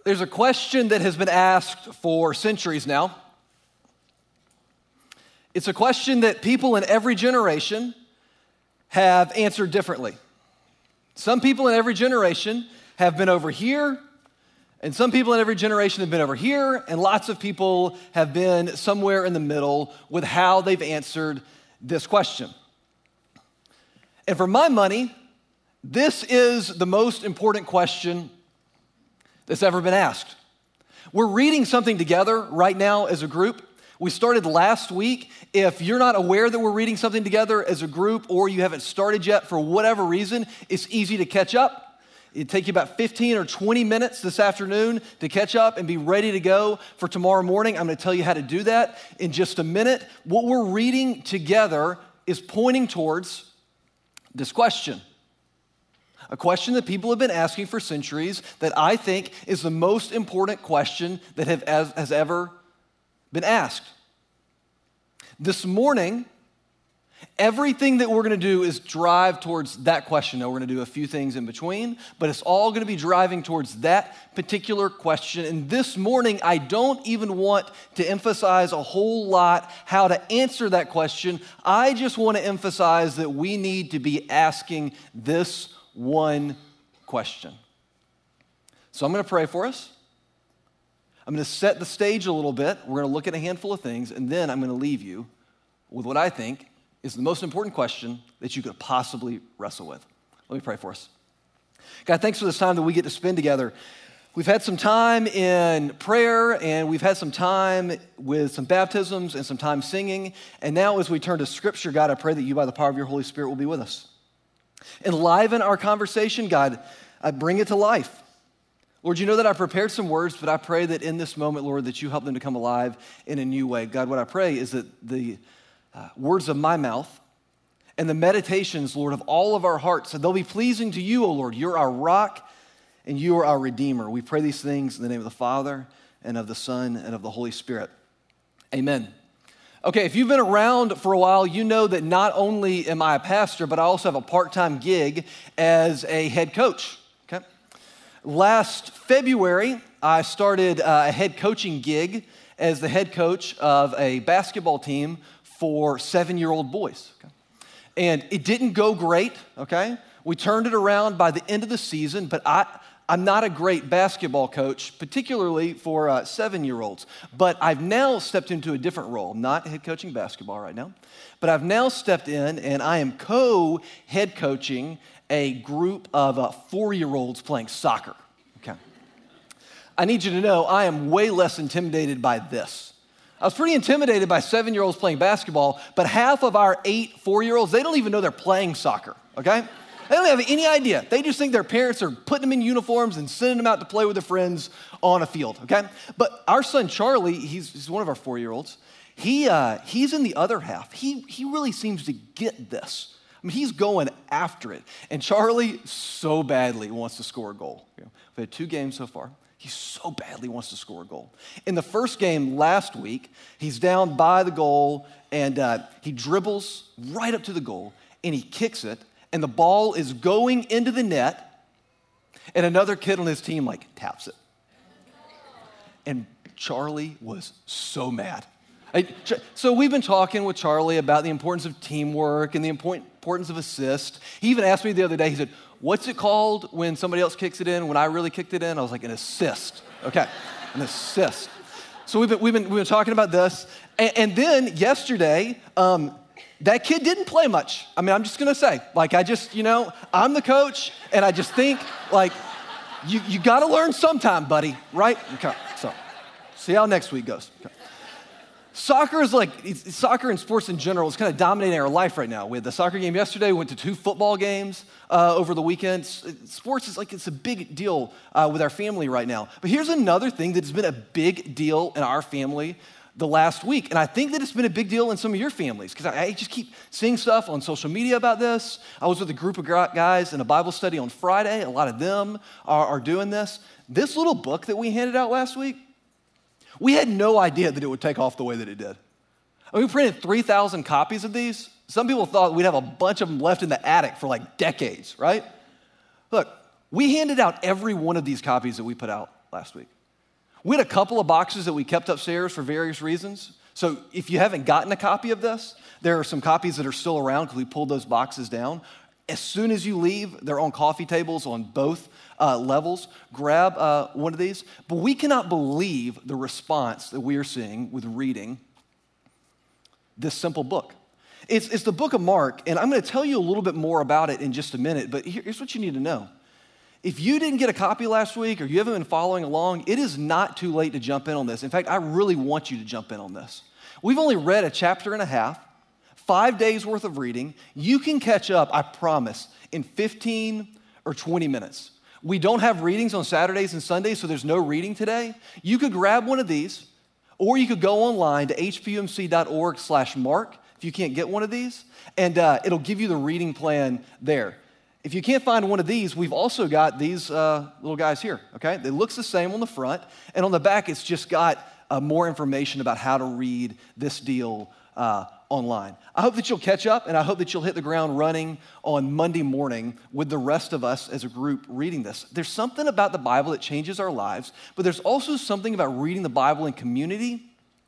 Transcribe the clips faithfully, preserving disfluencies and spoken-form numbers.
There's a question that has been asked for centuries now. It's a question that people in every generation have answered differently. Some people in every generation have been over here, and some people in every generation have been over here, and lots of people have been somewhere in the middle with how they've answered this question. And for my money, this is the most important question that's ever been asked. We're reading something together right now as a group. We started last week. If you're not aware that we're reading something together as a group or you haven't started yet for whatever reason, it's easy to catch up. It'd take you about fifteen or twenty minutes this afternoon to catch up and be ready to go for tomorrow morning. I'm going to tell you how to do that in just a minute. What we're reading together is pointing towards this question. A question that people have been asking for centuries that I think is the most important question that have, has, has ever been asked. This morning, everything that we're going to do is drive towards that question. Now, we're going to do a few things in between, but it's all going to be driving towards that particular question. And this morning, I don't even want to emphasize a whole lot how to answer that question. I just want to emphasize that we need to be asking this one question. So I'm going to pray for us. I'm going to set the stage a little bit. We're going to look at a handful of things, and then I'm going to leave you with what I think is the most important question that you could possibly wrestle with. Let me pray for us. God, thanks for this time that we get to spend together. We've had some time in prayer, and we've had some time with some baptisms and some time singing. And now as we turn to Scripture, God, I pray that you, by the power of your Holy Spirit, will be with us. Enliven our conversation, God. I bring it to life. Lord, you know that I prepared some words, but I pray that in this moment, Lord, that you help them to come alive in a new way. God, what I pray is that the uh, words of my mouth and the meditations, Lord, of all of our hearts, that they'll be pleasing to you, O Lord. You're our rock and you are our Redeemer. We pray these things in the name of the Father and of the Son and of the Holy Spirit. Amen. Okay, if you've been around for a while, you know that not only am I a pastor, but I also have a part-time gig as a head coach. Okay. Last February, I started a head coaching gig as the head coach of a basketball team for seven-year-old boys. Okay? And it didn't go great, okay? We turned it around by the end of the season, but I, I'm not a great basketball coach, particularly for uh, seven-year-olds. But I've now stepped into a different role. I'm not head coaching basketball right now, but I've now stepped in and I am co-head coaching a group of uh, four-year-olds playing soccer. Okay. I need you to know I am way less intimidated by this. I was pretty intimidated by seven-year-olds playing basketball, but half of our eight four-year-olds, they don't even know they're playing soccer, okay? They don't have any idea. They just think their parents are putting them in uniforms and sending them out to play with their friends on a field, okay? But our son, Charlie, he's, he's one of our four-year-olds. He, uh, he's in the other half. He, he really seems to get this. I mean, he's going after it. And Charlie so badly wants to score a goal. You know, we've had two games so far. He so badly wants to score a goal. In the first game last week, he's down by the goal, and uh, he dribbles right up to the goal, and he kicks it, and the ball is going into the net, and another kid on his team, like, taps it. And Charlie was so mad. I, so we've been talking with Charlie about the importance of teamwork and the importance of assist. He even asked me the other day, he said, what's it called when somebody else kicks it in? When I really kicked it in, I was like, an assist. Okay, an assist. So we've been, we've been, we've been talking about this. And, and then yesterday, um, that kid didn't play much. I mean, I'm just going to say, like, I just, you know, I'm the coach, and I just think, like, you, you got to learn sometime, buddy, right? Okay, so see how next week goes. Okay. Soccer is like, it's, soccer and sports in general is kind of dominating our life right now. We had the soccer game yesterday. We went to two football games uh, over the weekend. Sports is like, it's a big deal uh, with our family right now. But here's another thing that has been a big deal in our family the last week. And I think that it's been a big deal in some of your families because I, I just keep seeing stuff on social media about this. I was with a group of guys in a Bible study on Friday. A lot of them are, are doing this. This little book that we handed out last week, we had no idea that it would take off the way that it did. I mean, we printed three thousand copies of these. Some people thought we'd have a bunch of them left in the attic for like decades, right? Look, we handed out every one of these copies that we put out last week. We had a couple of boxes that we kept upstairs for various reasons. So if you haven't gotten a copy of this, there are some copies that are still around because we pulled those boxes down. As soon as you leave, they're on coffee tables on both uh, levels. Grab uh, one of these. But we cannot believe the response that we are seeing with reading this simple book. It's, it's the book of Mark, and I'm going to tell you a little bit more about it in just a minute, but here, here's what you need to know. If you didn't get a copy last week or you haven't been following along, it is not too late to jump in on this. In fact, I really want you to jump in on this. We've only read a chapter and a half, five days worth of reading. You can catch up, I promise, in fifteen or twenty minutes. We don't have readings on Saturdays and Sundays, so there's no reading today. You could grab one of these, or you could go online to hpumc.org slash mark if you can't get one of these, and uh, it'll give you the reading plan there. If you can't find one of these, we've also got these uh, little guys here, okay? It looks the same on the front, and on the back, it's just got uh, more information about how to read this deal uh, online. I hope that you'll catch up, and I hope that you'll hit the ground running on Monday morning with the rest of us as a group reading this. There's something about the Bible that changes our lives, but there's also something about reading the Bible in community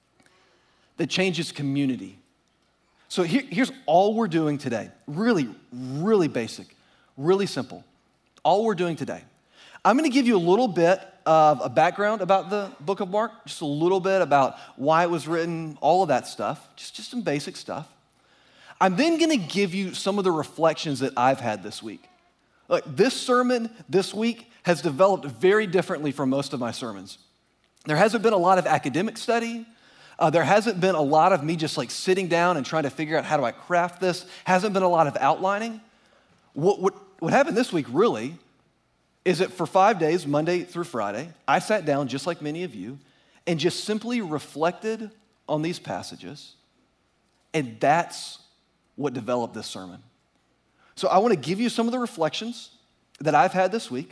that changes community. So here, here's all we're doing today. Really, really basic. Really simple. All we're doing today. I'm going to give you a little bit of a background about the book of Mark, just a little bit about why it was written, all of that stuff, just, just some basic stuff. I'm then going to give you some of the reflections that I've had this week. Look, this sermon this week has developed very differently from most of my sermons. There hasn't been a lot of academic study. Uh, there hasn't been a lot of me just like sitting down and trying to figure out how do I craft this. Hasn't been a lot of outlining. What, what, what happened this week really is that for five days, Monday through Friday, I sat down just like many of you and just simply reflected on these passages, and that's what developed this sermon. So I want to give you some of the reflections that I've had this week,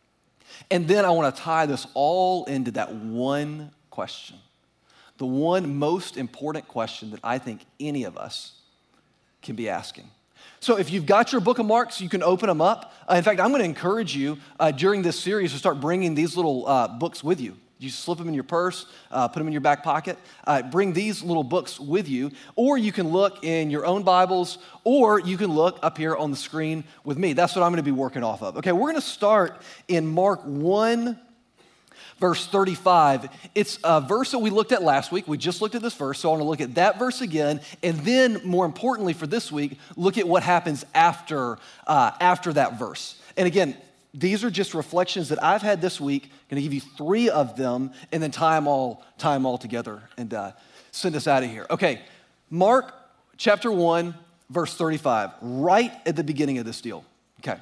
and then I want to tie this all into that one question, the one most important question that I think any of us can be asking. So if you've got your book of Mark, so you can open them up. Uh, in fact, I'm going to encourage you uh, during this series to start bringing these little uh, books with you. You slip them in your purse, uh, put them in your back pocket. Uh, bring these little books with you. Or you can look in your own Bibles, or you can look up here on the screen with me. That's what I'm going to be working off of. Okay, we're going to start in Mark one, verse thirty-five. It's a verse that we looked at last week. We just looked at this verse, so I want to look at that verse again, and then, more importantly for this week, look at what happens after, uh, after that verse. And again, these are just reflections that I've had this week. I'm going to give you three of them, and then tie them all, tie them all together and uh, send us out of here. Okay, Mark chapter one, verse thirty-five, right at the beginning of this deal. Okay.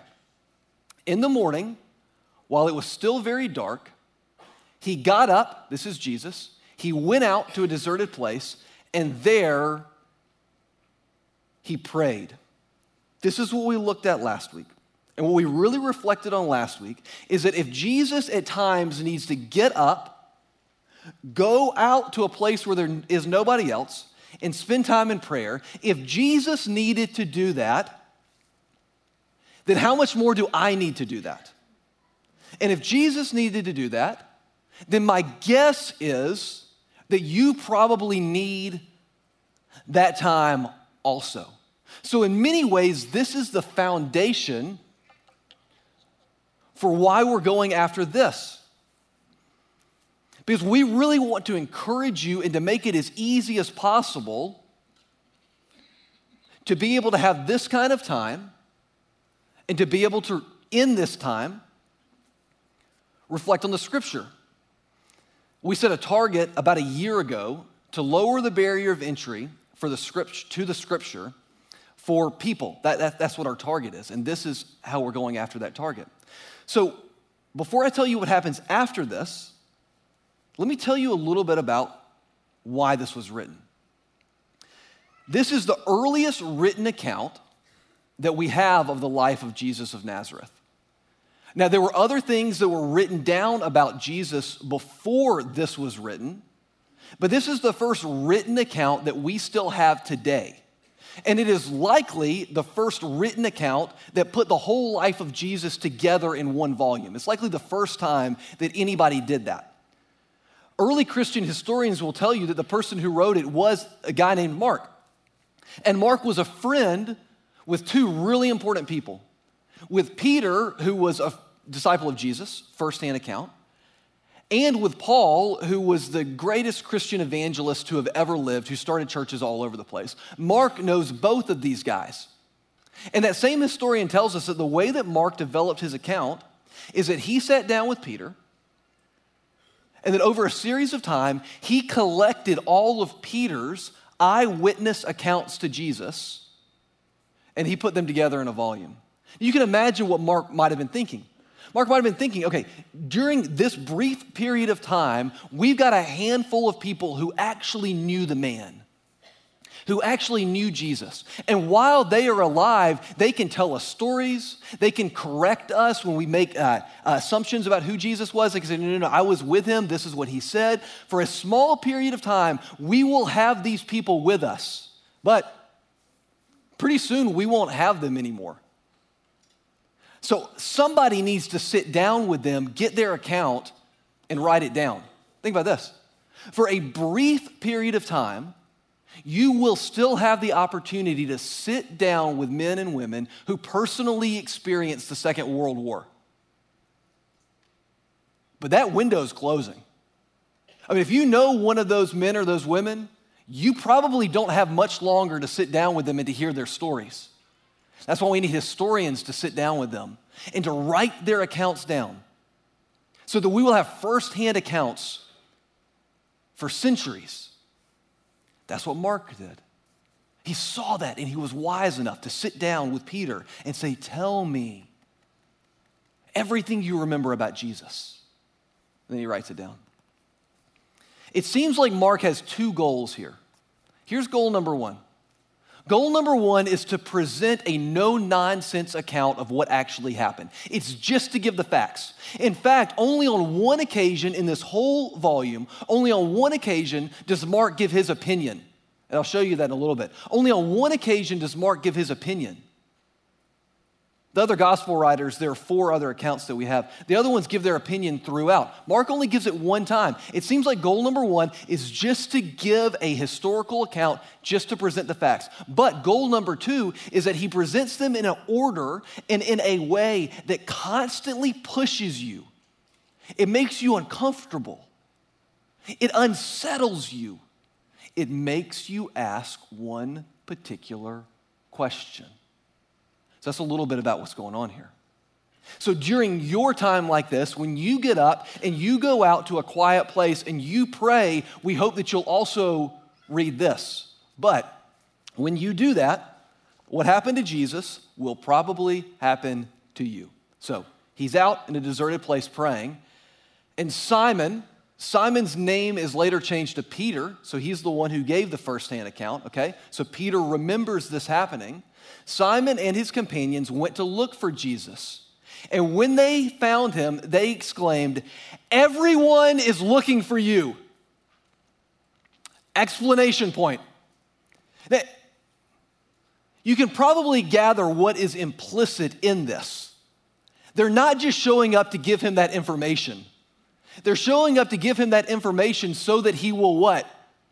In the morning, while it was still very dark, he got up, this is Jesus, he went out to a deserted place, and there he prayed. This is what we looked at last week. And what we really reflected on last week is that if Jesus at times needs to get up, go out to a place where there is nobody else, and spend time in prayer, if Jesus needed to do that, then how much more do I need to do that? And if Jesus needed to do that, then my guess is that you probably need that time also. So in many ways, this is the foundation for why we're going after this. Because we really want to encourage you and to make it as easy as possible to be able to have this kind of time and to be able to, in this time, reflect on the Scripture. We set a target about a year ago to lower the barrier of entry for the script, to the Scripture for people. That, that, that's what our target is, and this is how we're going after that target. So before I tell you what happens after this, let me tell you a little bit about why this was written. This is the earliest written account that we have of the life of Jesus of Nazareth. Now, there were other things that were written down about Jesus before this was written, but this is the first written account that we still have today. And it is likely the first written account that put the whole life of Jesus together in one volume. It's likely the first time that anybody did that. early Christian historians will tell you that the person who wrote it was a guy named Mark. And Mark was a friend with two really important people. With Peter, who was a disciple of Jesus, firsthand account, and with Paul, who was the greatest Christian evangelist to have ever lived, who started churches all over the place. Mark knows both of these guys. And that same historian tells us that the way that Mark developed his account is that he sat down with Peter, and that over a series of time, he collected all of Peter's eyewitness accounts to Jesus, and he put them together in a volume. You can imagine what Mark might have been thinking. Mark might have been thinking, okay, during this brief period of time, we've got a handful of people who actually knew the man, who actually knew Jesus. And while they are alive, they can tell us stories. They can correct us when we make uh, assumptions about who Jesus was. They can say, no, no, no, I was with him. This is what he said. For a small period of time, we will have these people with us. But pretty soon, we won't have them anymore. So somebody needs to sit down with them, get their account, and write it down. Think about this. For a brief period of time, you will still have the opportunity to sit down with men and women who personally experienced the Second World War. But that window's closing. I mean, if you know one of those men or those women, you probably don't have much longer to sit down with them and to hear their stories. That's why we need historians to sit down with them and to write their accounts down so that we will have firsthand accounts for centuries. That's what Mark did. He saw that and he was wise enough to sit down with Peter and say, tell me everything you remember about Jesus. And then he writes it down. It seems like Mark has two goals here. Here's goal number one. Goal number one is to present a no-nonsense account of what actually happened. It's just to give the facts. In fact, only on one occasion in this whole volume, only on one occasion does Mark give his opinion. And I'll show you that in a little bit. Only on one occasion does Mark give his opinion. The other gospel writers, there are four other accounts that we have. The other ones give their opinion throughout. Mark only gives it one time. It seems like goal number one is just to give a historical account, just to present the facts. But goal number two is that he presents them in an order and in a way that constantly pushes you. It makes you uncomfortable. It unsettles you. It makes you ask one particular question. So that's a little bit about what's going on here. So during your time like this, when you get up and you go out to a quiet place and you pray, we hope that you'll also read this. But when you do that, what happened to Jesus will probably happen to you. So he's out in a deserted place praying, and Simon, Simon's name is later changed to Peter, so he's the one who gave the firsthand account, okay? So Peter remembers this happening. Simon and his companions went to look for Jesus. And when they found him, they exclaimed, "Everyone is looking for you." Explanation point. Now, you can probably gather what is implicit in this. They're not just showing up to give him that information. They're showing up to give him that information so that he will what?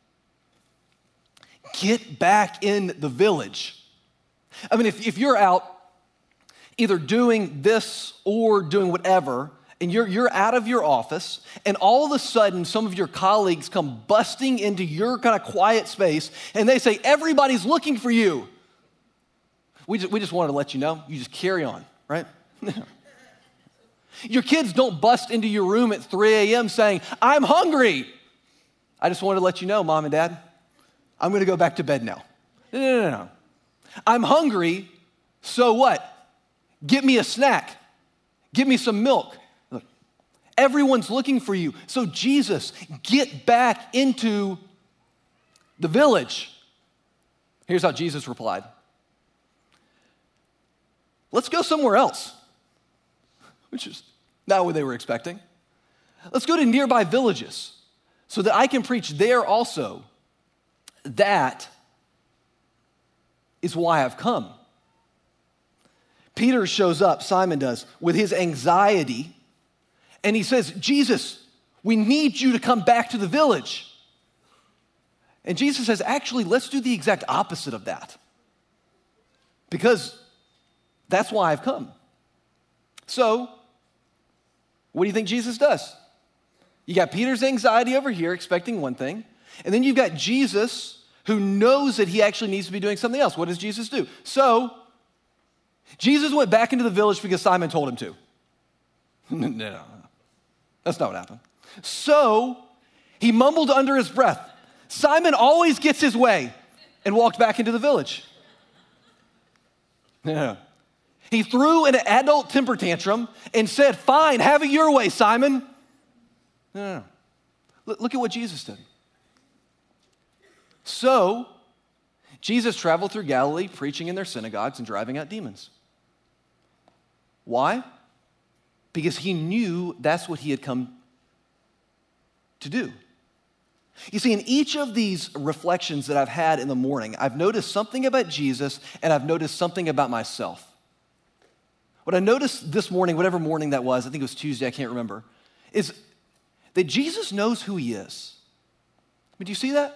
Get back in the village. I mean, if, if you're out either doing this or doing whatever, and you're, you're out of your office, and all of a sudden some of your colleagues come busting into your kind of quiet space, and they say, everybody's looking for you. We just, we just wanted to let you know, you just carry on, right? Your kids don't bust into your room at three a.m. saying, I'm hungry. I just wanted to let you know, Mom and Dad, I'm going to go back to bed now. No, no, no, no. I'm hungry, so what? Get me a snack. Give me some milk. Look, everyone's looking for you. So Jesus, get back into the village. Here's how Jesus replied. Let's go somewhere else, which is not what they were expecting. Let's go to nearby villages so that I can preach there also. That is why I've come. Peter shows up, Simon does, with his anxiety, and he says, Jesus, We need you to come back to the village. And Jesus says, actually, let's do the exact opposite of that. Because that's why I've come. So, what do you think Jesus does? You got Peter's anxiety over here, expecting one thing. And then you've got Jesus, who knows that he actually needs to be doing something else. What does Jesus do? So, Jesus went back into the village because Simon told him to. no, no, no, that's not what happened. So, he mumbled under his breath, Simon always gets his way, and walked back into the village. No, no. He threw an adult temper tantrum and said, fine, have it your way, Simon. No, no, no. Look at what Jesus did. So, Jesus traveled through Galilee, preaching in their synagogues and driving out demons. Why? Because he knew that's what he had come to do. You see, in each of these reflections that I've had in the morning, I've noticed something about Jesus and I've noticed something about myself. What I noticed this morning, whatever morning that was, I think it was Tuesday, I can't remember, is that Jesus knows who he is. I mean, do you see that?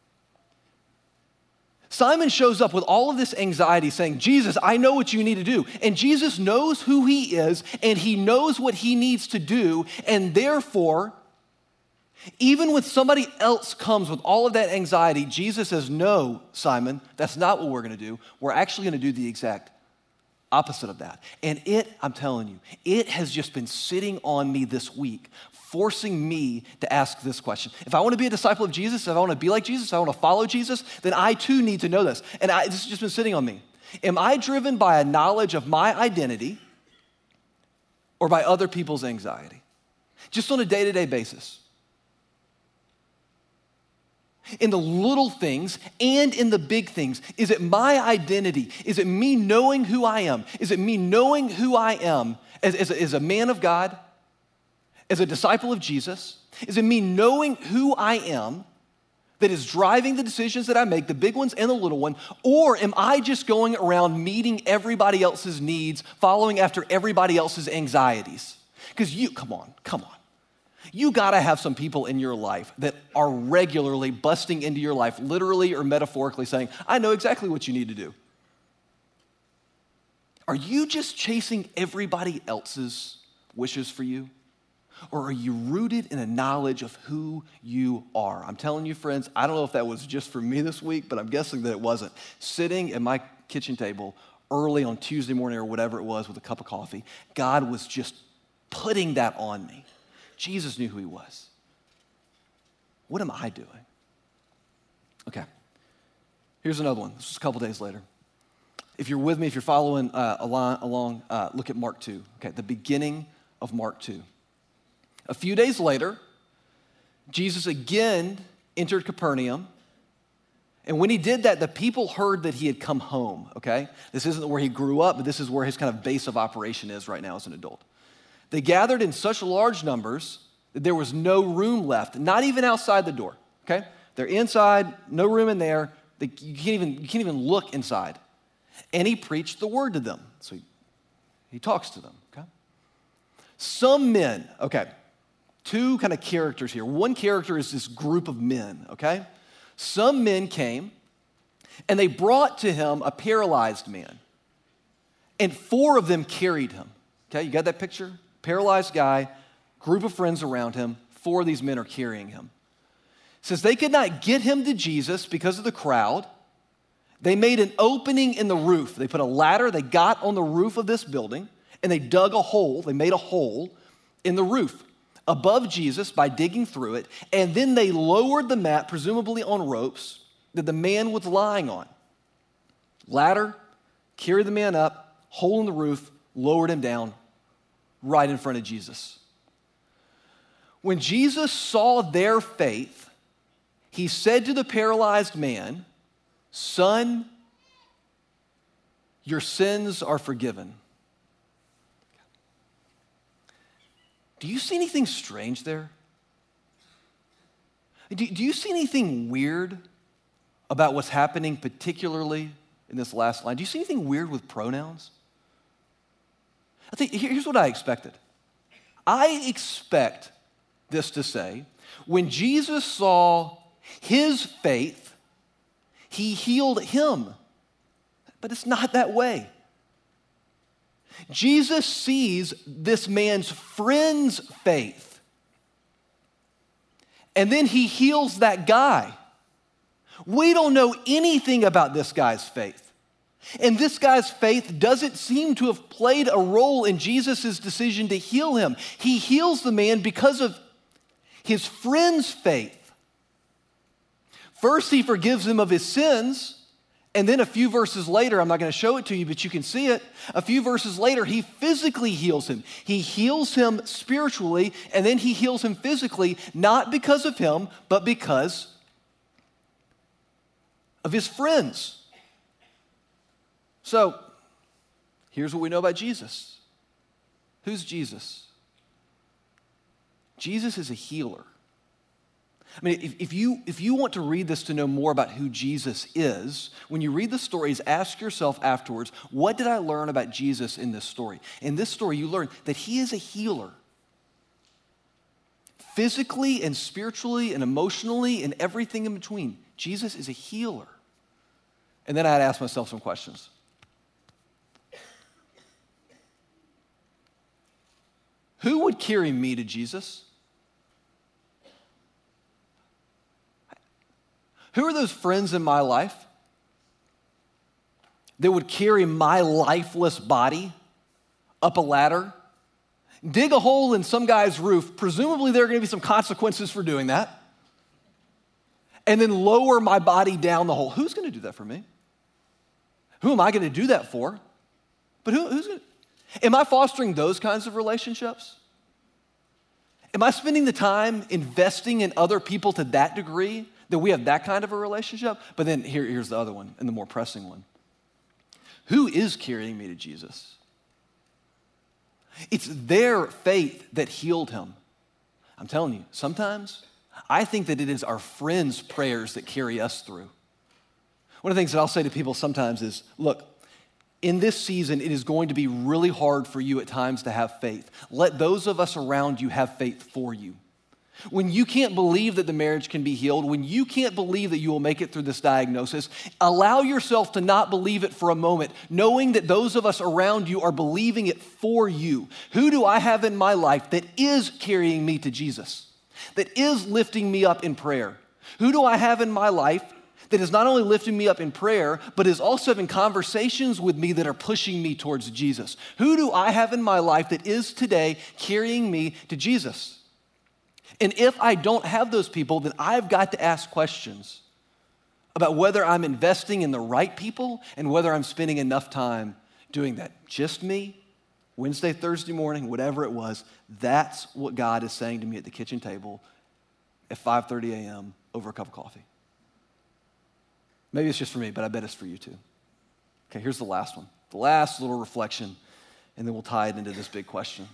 Simon shows up with all of this anxiety saying, Jesus, I know what you need to do. And Jesus knows who he is and he knows what he needs to do. And therefore, even when somebody else comes with all of that anxiety, Jesus says, no, Simon, that's not what we're going to do. We're actually going to do the exact opposite of that. And it, I'm telling you, it has just been sitting on me this week, forcing me to ask this question. If I want to be a disciple of Jesus, if I want to be like Jesus, if I want to follow Jesus, then I too need to know this. And I, this has just been sitting on me. Am I driven by a knowledge of my identity or by other people's anxiety? Just on a day-to-day basis. In the little things and in the big things. Is it my identity? Is it me knowing who I am? Is it me knowing who I am as, as, a, as a man of God, as a disciple of Jesus? Is it me knowing who I am that is driving the decisions that I make, the big ones and the little one? Or am I just going around meeting everybody else's needs, following after everybody else's anxieties? Because you, come on, come on. You gotta have some people in your life that are regularly busting into your life, literally or metaphorically saying, I know exactly what you need to do. Are you just chasing everybody else's wishes for you? Or are you rooted in a knowledge of who you are? I'm telling you, friends, I don't know if that was just for me this week, but I'm guessing that it wasn't. Sitting at my kitchen table early on Tuesday morning or whatever it was with a cup of coffee, God was just putting that on me. Jesus knew who he was. What am I doing? Okay, here's another one. This is a couple days later. If you're with me, if you're following uh, along, along uh, look at Mark two. Okay, the beginning of Mark two. A few days later, Jesus again entered Capernaum. And when he did that, the people heard that he had come home, okay? This isn't where he grew up, but this is where his kind of base of operation is right now as an adult. They gathered in such large numbers that there was no room left, not even outside the door, okay? They're inside, no room in there. They, you, can't even, you can't even look inside. And he preached the word to them. So he, he talks to them, okay? Some men, okay, two kind of characters here. One character is this group of men, okay? Some men came, and they brought to him a paralyzed man. And four of them carried him, okay? You got that picture? Paralyzed guy, group of friends around him, four of these men are carrying him. It says they could not get him to Jesus because of the crowd. They made an opening in the roof. They put a ladder, they got on the roof of this building, and they dug a hole, they made a hole in the roof above Jesus by digging through it, and then they lowered the mat, presumably on ropes, that the man was lying on. Ladder, carried the man up, hole in the roof, lowered him down, right in front of Jesus. When Jesus saw their faith, he said to the paralyzed man, "Son, your sins are forgiven." Do you see anything strange there? Do, do you see anything weird about what's happening, particularly in this last line? Do you see anything weird with pronouns? I think here's what I expected. I expect this to say, when Jesus saw his faith, he healed him. But it's not that way. Jesus sees this man's friend's faith, and then he heals that guy. We don't know anything about this guy's faith. And this guy's faith doesn't seem to have played a role in Jesus' decision to heal him. He heals the man because of his friend's faith. First, he forgives him of his sins. And then a few verses later, I'm not going to show it to you, but you can see it. A few verses later, he physically heals him. He heals him spiritually, and then he heals him physically, not because of him, but because of his friends. So, here's what we know about Jesus. Who's Jesus? Jesus is a healer. I mean, if, if, you, if you want to read this to know more about who Jesus is, when you read the stories, ask yourself afterwards, what did I learn about Jesus in this story? In this story, you learn that he is a healer. Physically and spiritually and emotionally and everything in between. Jesus is a healer. And then I had to ask myself some questions. Who would carry me to Jesus? Who are those friends in my life that would carry my lifeless body up a ladder, dig a hole in some guy's roof, presumably there are going to be some consequences for doing that, and then lower my body down the hole? Who's going to do that for me? Who am I going to do that for? But who, who's going to? Am I fostering those kinds of relationships? Am I spending the time investing in other people to that degree that we have that kind of a relationship? But then here, here's the other one, and the more pressing one. Who is carrying me to Jesus? It's their faith that healed him. I'm telling you, sometimes I think that it is our friends' prayers that carry us through. One of the things that I'll say to people sometimes is, look, in this season, it is going to be really hard for you at times to have faith. Let those of us around you have faith for you. When you can't believe that the marriage can be healed, when you can't believe that you will make it through this diagnosis, allow yourself to not believe it for a moment, knowing that those of us around you are believing it for you. Who do I have in my life that is carrying me to Jesus, that is lifting me up in prayer? Who do I have in my life that is not only lifting me up in prayer, but is also having conversations with me that are pushing me towards Jesus? Who do I have in my life that is today carrying me to Jesus? And if I don't have those people, then I've got to ask questions about whether I'm investing in the right people and whether I'm spending enough time doing that. Just me, Wednesday, Thursday morning, whatever it was, that's what God is saying to me at the kitchen table at five thirty a.m. over a cup of coffee. Maybe it's just for me, but I bet it's for you too. Okay, here's the last one. The last little reflection, and then we'll tie it into this big question.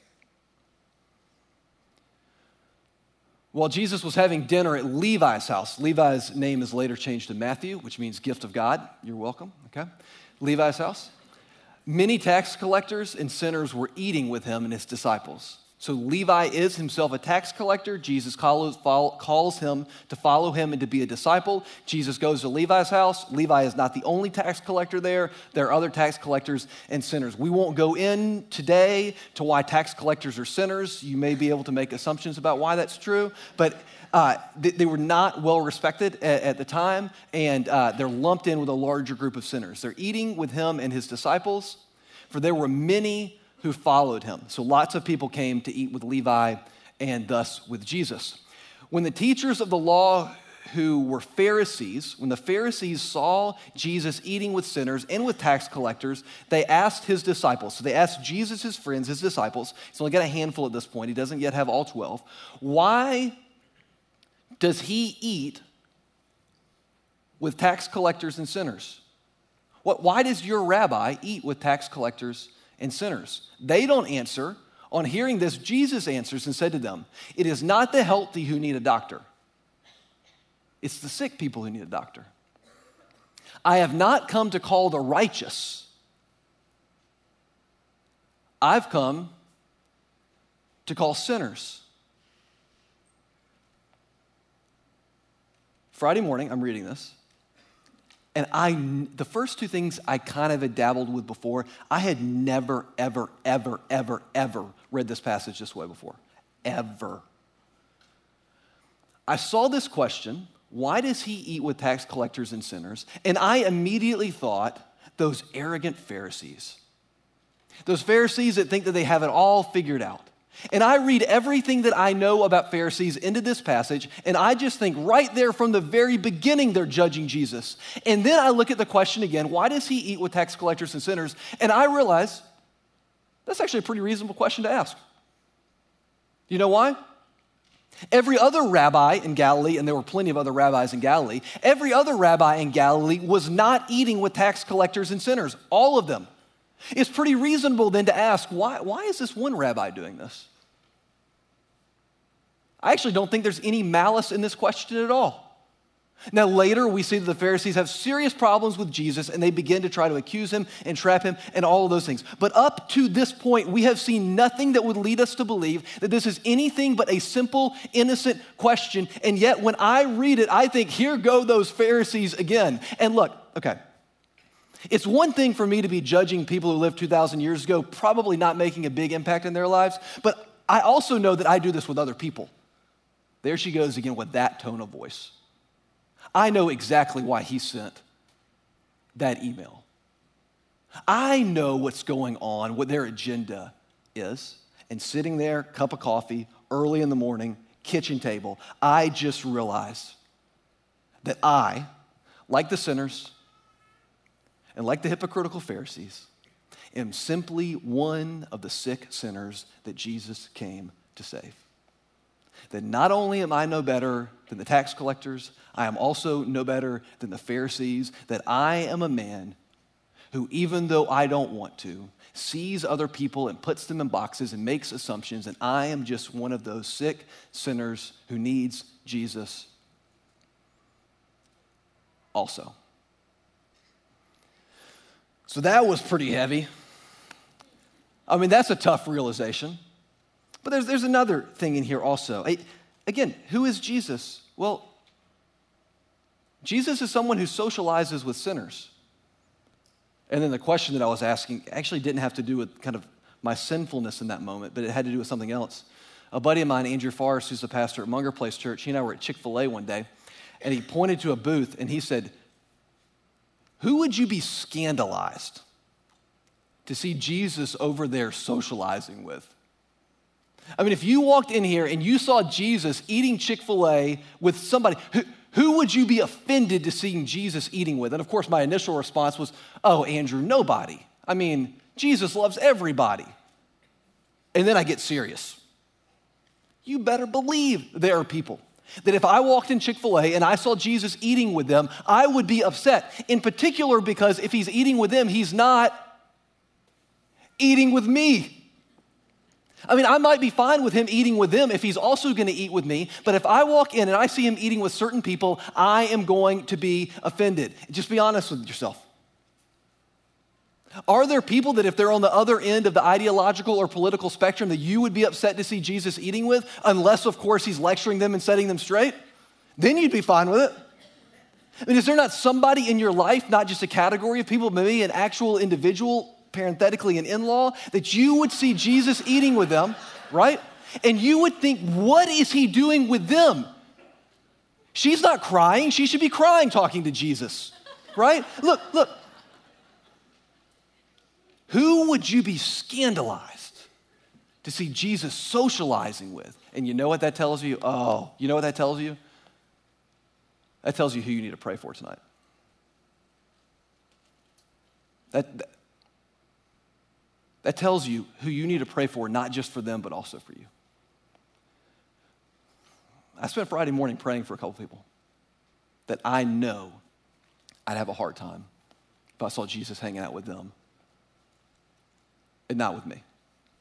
While Jesus was having dinner at Levi's house, Levi's name is later changed to Matthew, which means gift of God. You're welcome, okay? Levi's house. Many tax collectors and sinners were eating with him and his disciples. So Levi is himself a tax collector. Jesus calls, follow, calls him to follow him and to be a disciple. Jesus goes to Levi's house. Levi is not the only tax collector there. There are other tax collectors and sinners. We won't go in today to why tax collectors are sinners. You may be able to make assumptions about why that's true, but uh, they, they were not well respected at, at the time, and uh, they're lumped in with a larger group of sinners. They're eating with him and his disciples, for there were many who followed him. So lots of people came to eat with Levi and thus with Jesus. When the teachers of the law who were Pharisees, when the Pharisees saw Jesus eating with sinners and with tax collectors, they asked his disciples, so they asked Jesus, his friends, his disciples, he's only got a handful at this point, he doesn't yet have all twelve, why does he eat with tax collectors and sinners? What, why does your rabbi eat with tax collectors and sinners? They don't answer. On hearing this, Jesus answers and said to them, "It is not the healthy who need a doctor. It's the sick people who need a doctor. I have not come to call the righteous. I've come to call sinners." Friday morning, I'm reading this, and I, the first two things I kind of had dabbled with before, I had never, ever, ever, ever, ever read this passage this way before, ever. I saw this question, why does he eat with tax collectors and sinners? And I immediately thought, those arrogant Pharisees. Those Pharisees that think that they have it all figured out. And I read everything that I know about Pharisees into this passage, and I just think right there from the very beginning they're judging Jesus. And then I look at the question again, why does he eat with tax collectors and sinners? And I realize that's actually a pretty reasonable question to ask. You know why? Every other rabbi in Galilee, and there were plenty of other rabbis in Galilee, every other rabbi in Galilee was not eating with tax collectors and sinners, all of them. It's pretty reasonable then to ask, why, why is this one rabbi doing this? I actually don't think there's any malice in this question at all. Now later we see that the Pharisees have serious problems with Jesus and they begin to try to accuse him and trap him and all of those things. But up to this point, we have seen nothing that would lead us to believe that this is anything but a simple, innocent question. And yet when I read it, I think, here go those Pharisees again. And look, okay. It's one thing for me to be judging people who lived two thousand years ago, probably not making a big impact in their lives, but I also know that I do this with other people. There she goes again with that tone of voice. I know exactly why he sent that email. I know what's going on, what their agenda is, and sitting there, cup of coffee, early in the morning, kitchen table, I just realize that I, like the sinners, and like the hypocritical Pharisees, am simply one of the sick sinners that Jesus came to save. That not only am I no better than the tax collectors, I am also no better than the Pharisees, that I am a man who, even though I don't want to, sees other people and puts them in boxes and makes assumptions, and I am just one of those sick sinners who needs Jesus also. So that was pretty heavy. I mean, that's a tough realization. But there's, there's another thing in here also. I, again, who is Jesus? Well, Jesus is someone who socializes with sinners. And then the question that I was asking actually didn't have to do with kind of my sinfulness in that moment, but it had to do with something else. A buddy of mine, Andrew Forrest, who's the pastor at Munger Place Church, he and I were at Chick-fil-A one day, and he pointed to a booth and he said, who would you be scandalized to see Jesus over there socializing with? I mean, if you walked in here and you saw Jesus eating Chick-fil-A with somebody, who, who would you be offended to seeing Jesus eating with? And of course, my initial response was, oh, Andrew, nobody. I mean, Jesus loves everybody. And then I get serious. You better believe there are people that if I walked in Chick-fil-A and I saw Jesus eating with them, I would be upset. In particular, because if he's eating with them, he's not eating with me. I mean, I might be fine with him eating with them if he's also going to eat with me, but if I walk in and I see him eating with certain people, I am going to be offended. Just be honest with yourself. Are there people that if they're on the other end of the ideological or political spectrum that you would be upset to see Jesus eating with, unless, of course, he's lecturing them and setting them straight? Then you'd be fine with it. I mean, is there not somebody in your life, not just a category of people, maybe an actual individual, parenthetically an in-law, that you would see Jesus eating with them, right? And you would think, what is he doing with them? She's not crying. She should be crying talking to Jesus, right? Look, look. Who would you be scandalized to see Jesus socializing with? And you know what that tells you? Oh, you know what that tells you? That tells you who you need to pray for tonight. That, that, that tells you who you need to pray for, not just for them, but also for you. I spent Friday morning praying for a couple people that I know I'd have a hard time if I saw Jesus hanging out with them and not with me.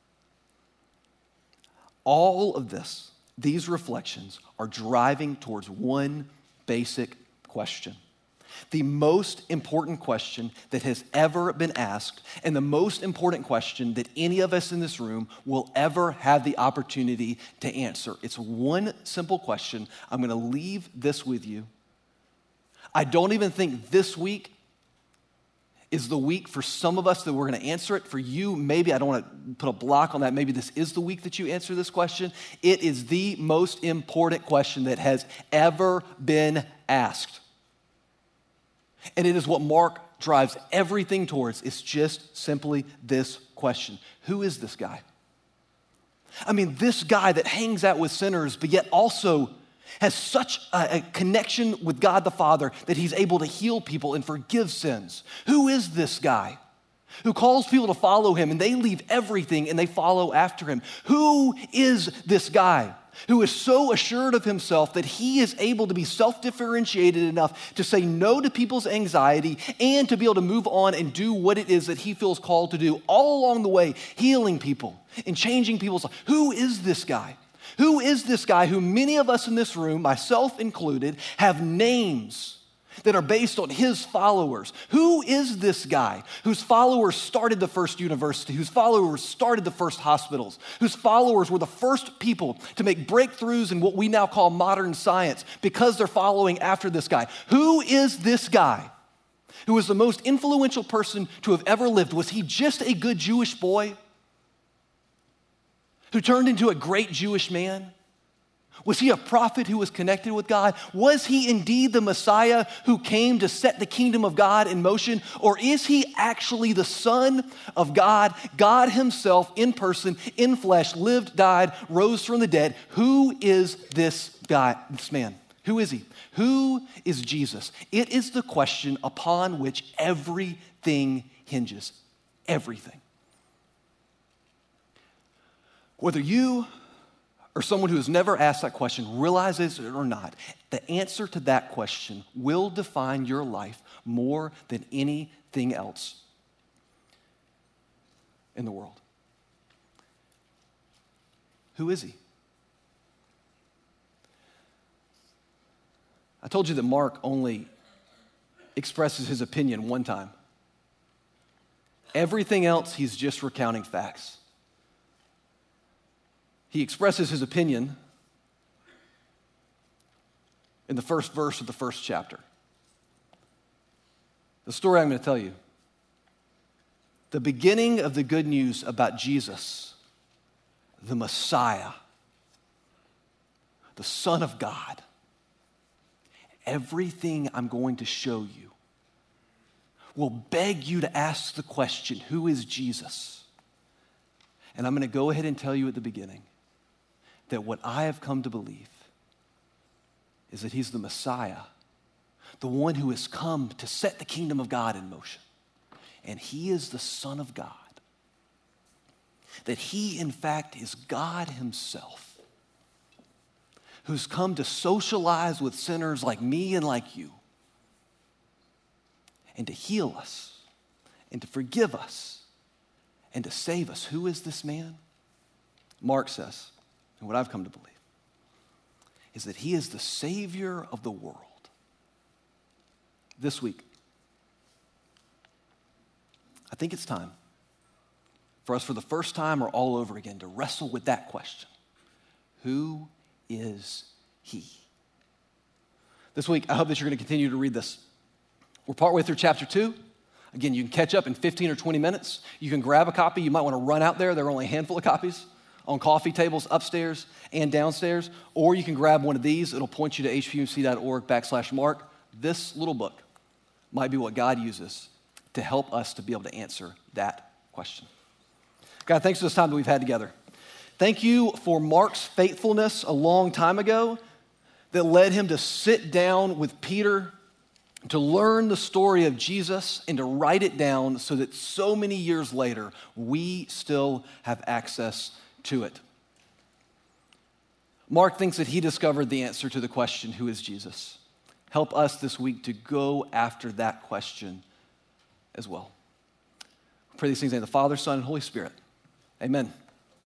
All of this, these reflections are driving towards one basic question. The most important question that has ever been asked, and the most important question that any of us in this room will ever have the opportunity to answer. It's one simple question. I'm going to leave this with you. I don't even think this week is the week for some of us that we're going to answer it. For you, maybe, I don't want to put a block on that. Maybe this is the week that you answer this question. It is the most important question that has ever been asked. And it is what Mark drives everything towards. It's just simply this question. Who is this guy? I mean, this guy that hangs out with sinners, but yet also has such a, a connection with God the Father that he's able to heal people and forgive sins. Who is this guy who calls people to follow him and they leave everything and they follow after him? Who is this guy who is so assured of himself that he is able to be self-differentiated enough to say no to people's anxiety and to be able to move on and do what it is that he feels called to do all along the way, healing people and changing people's lives? Who is this guy? Who is this guy who many of us in this room, myself included, have names that are based on his followers? Who is this guy whose followers started the first university, whose followers started the first hospitals, whose followers were the first people to make breakthroughs in what we now call modern science because they're following after this guy? Who is this guy who was the most influential person to have ever lived? Was he just a good Jewish boy who turned into a great Jewish man? Was he a prophet who was connected with God? Was he indeed the Messiah who came to set the kingdom of God in motion? Or is he actually the Son of God, God himself in person, in flesh, lived, died, rose from the dead? Who is this guy, this man? Who is he? Who is Jesus? It is the question upon which everything hinges. Everything. Whether you or someone who has never asked that question realizes it or not, the answer to that question will define your life more than anything else in the world. Who is he? I told you that Mark only expresses his opinion one time. Everything else, he's just recounting facts. He expresses his opinion in the first verse of the first chapter. The story I'm going to tell you, the beginning of the good news about Jesus, the Messiah, the Son of God. Everything I'm going to show you will beg you to ask the question, who is Jesus? And I'm going to go ahead and tell you at the beginning that what I have come to believe is that he's the Messiah, the one who has come to set the kingdom of God in motion. And he is the Son of God. That he, in fact, is God himself, who's come to socialize with sinners like me and like you, and to heal us, and to forgive us, and to save us. Who is this man? Mark says, and what I've come to believe, is that he is the Savior of the world. This week, I think it's time for us, for the first time or all over again, to wrestle with that question. Who is he? This week, I hope that you're going to continue to read this. We're partway through chapter two. Again, you can catch up in fifteen or twenty minutes. You can grab a copy. You might want to run out there. There are only a handful of copies on coffee tables upstairs and downstairs. Or you can grab one of these. It'll point you to hpmc.org backslash Mark. This little book might be what God uses to help us to be able to answer that question. God, thanks for this time that we've had together. Thank you for Mark's faithfulness a long time ago that led him to sit down with Peter, to learn the story of Jesus and to write it down so that so many years later, we still have access to it. Mark thinks that he discovered the answer to the question, who is Jesus? Help us this week to go after that question as well. We pray these things in the name of the Father, Son, and Holy Spirit. Amen.